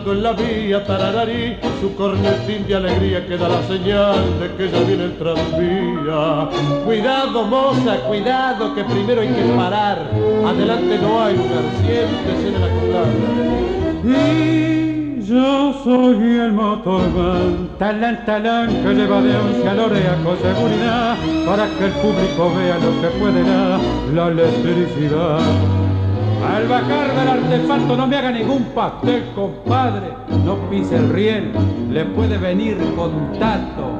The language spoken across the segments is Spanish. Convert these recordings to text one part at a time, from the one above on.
pasando en la vía, tarararí, su cornetín de alegría que da la señal de que ya viene el tranvía. Cuidado, moza, cuidado, que primero hay que parar. Adelante no hay lugar, siéntese en la colada. Y yo soy el motorman, talán, talán, que lleva de once a Lorea con seguridad, para que el público vea lo que puede dar la electricidad. Al bajar del artefacto no me haga ningún pastel, compadre, no pise el riel, le puede venir contacto.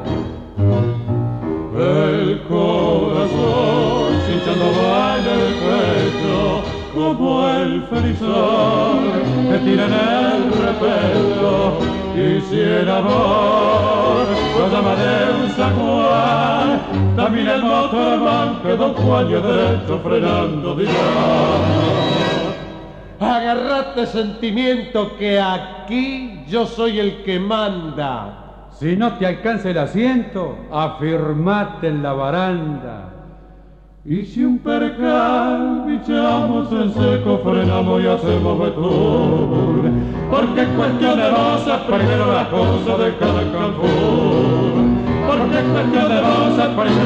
El corazón sintiendo va en el pecho, como el ferizón que tira en el repello. Y si el amor lo llama de un San Juan, también el motorman que Don Juan y derecho frenando dirá. Agarrate, sentimiento, que aquí yo soy el que manda. Si no te alcanza el asiento, afirmate en la baranda. Y si un percal bichamos en seco, frenamos y hacemos betún, porque en cuestión de rosas primero la cosa de cada cancún, porque en cuestión de rosas primero